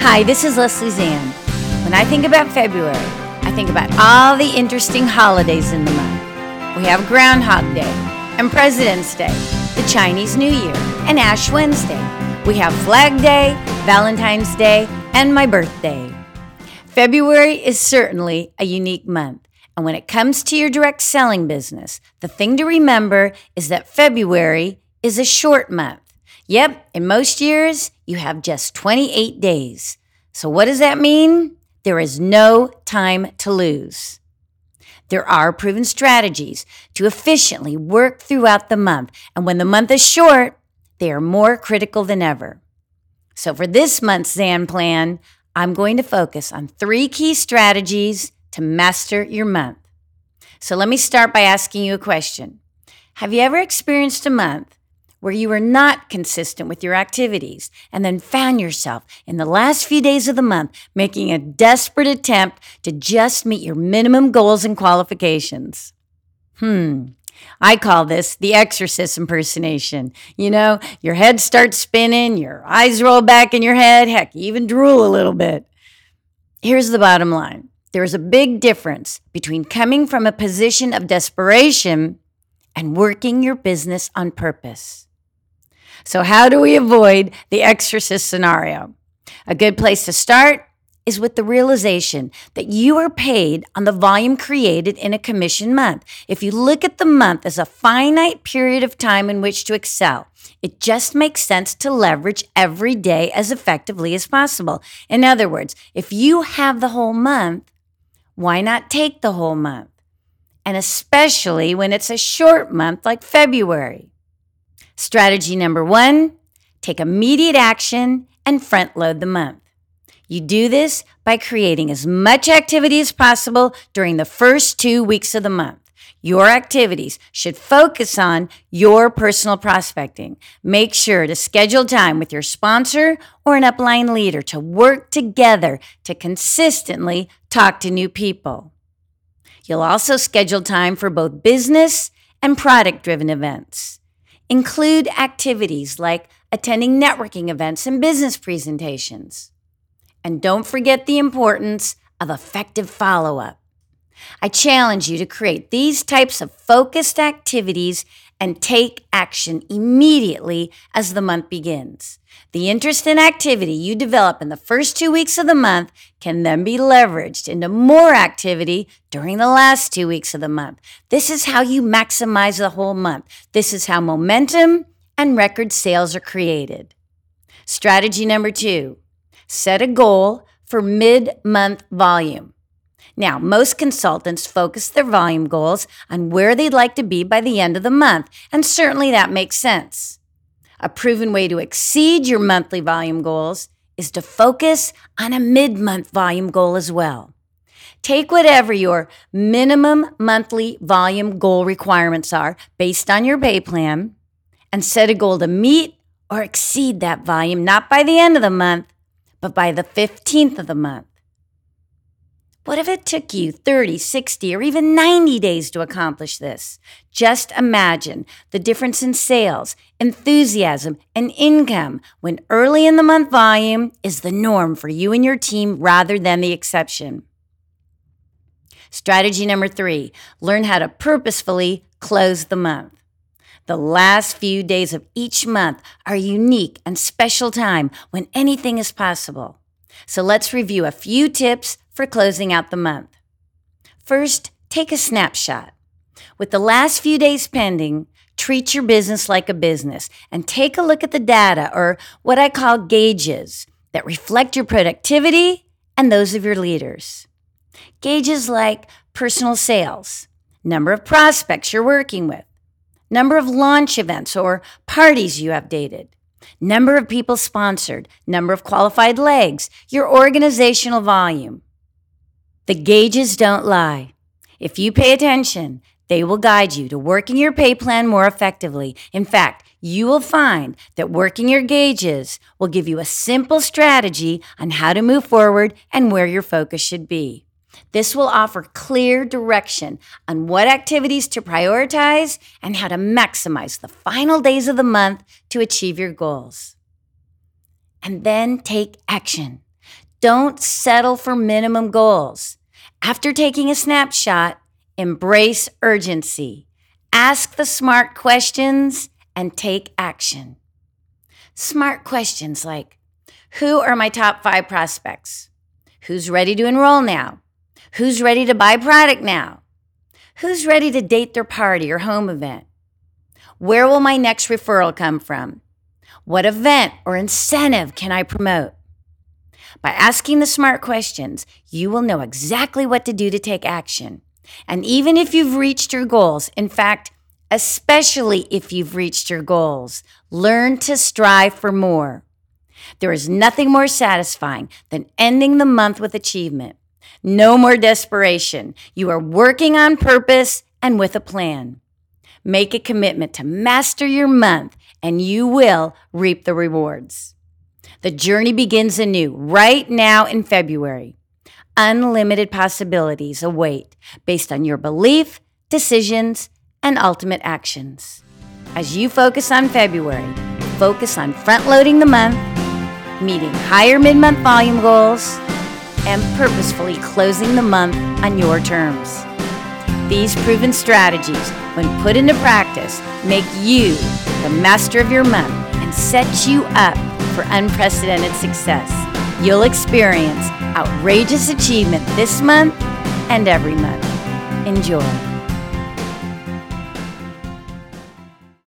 Hi, this is Leslie Zan. When I think about February, I think about all the interesting holidays in the month. We have Groundhog Day and President's Day, the Chinese New Year, and Ash Wednesday. We have Flag Day, Valentine's Day, and my birthday. February is certainly a unique month. And when it comes to your direct selling business, the thing to remember is that February is a short month. Yep, in most years, you have just 28 days. So what does that mean? There is no time to lose. There are proven strategies to efficiently work throughout the month. And when the month is short, they are more critical than ever. So for this month's Zan plan, I'm going to focus on 3 key strategies to master your month. So let me start by asking you a question. Have you ever experienced a month where you were not consistent with your activities and then found yourself in the last few days of the month making a desperate attempt to just meet your minimum goals and qualifications? I call this the exorcist impersonation. You know, your head starts spinning, your eyes roll back in your head, heck, you even drool a little bit. Here's the bottom line. There is a big difference between coming from a position of desperation and working your business on purpose. So how do we avoid the exorcist scenario? A good place to start is with the realization that you are paid on the volume created in a commission month. If you look at the month as a finite period of time in which to excel, it just makes sense to leverage every day as effectively as possible. In other words, if you have the whole month, why not take the whole month? And especially when it's a short month like February. Strategy number 1, take immediate action and front load the month. You do this by creating as much activity as possible during the first 2 weeks of the month. Your activities should focus on your personal prospecting. Make sure to schedule time with your sponsor or an upline leader to work together to consistently talk to new people. You'll also schedule time for both business and product-driven events. Include activities like attending networking events and business presentations. And don't forget the importance of effective follow-up. I challenge you to create these types of focused activities and take action immediately as the month begins. The interest and activity you develop in the first 2 weeks of the month can then be leveraged into more activity during the last 2 weeks of the month. This is how you maximize the whole month. This is how momentum and record sales are created. Strategy number 2, set a goal for mid-month volume. Now, most consultants focus their volume goals on where they'd like to be by the end of the month, and certainly that makes sense. A proven way to exceed your monthly volume goals is to focus on a mid-month volume goal as well. Take whatever your minimum monthly volume goal requirements are based on your pay plan and set a goal to meet or exceed that volume, not by the end of the month, but by the 15th of the month. What if it took you 30, 60, or even 90 days to accomplish this? Just imagine the difference in sales, enthusiasm, and income when early in the month volume is the norm for you and your team rather than the exception. Strategy number 3, learn how to purposefully close the month. The last few days of each month are a unique and special time when anything is possible. So let's review a few tips for closing out the month. First, take a snapshot. With the last few days pending, treat your business like a business and take a look at the data, or what I call gauges, that reflect your productivity and those of your leaders. Gauges like personal sales, number of prospects you're working with, number of launch events or parties you have dated, number of people sponsored, number of qualified legs, your organizational volume. The gauges don't lie. If you pay attention, they will guide you to working your pay plan more effectively. In fact, you will find that working your gauges will give you a simple strategy on how to move forward and where your focus should be. This will offer clear direction on what activities to prioritize and how to maximize the final days of the month to achieve your goals. And then take action. Don't settle for minimum goals. After taking a snapshot, embrace urgency. Ask the smart questions and take action. Smart questions like, who are my top 5 prospects? Who's ready to enroll now? Who's ready to buy product now? Who's ready to date their party or home event? Where will my next referral come from? What event or incentive can I promote? By asking the smart questions, you will know exactly what to do to take action. And even if you've reached your goals, in fact, especially if you've reached your goals, learn to strive for more. There is nothing more satisfying than ending the month with achievement. No more desperation. You are working on purpose and with a plan. Make a commitment to master your month, and you will reap the rewards. The journey begins anew right now in February. Unlimited possibilities await based on your belief, decisions, and ultimate actions. As you focus on February, focus on front-loading the month, meeting higher mid-month volume goals, and purposefully closing the month on your terms. These proven strategies, when put into practice, make you the master of your month and set you up for unprecedented success. You'll experience outrageous achievement this month and every month. Enjoy.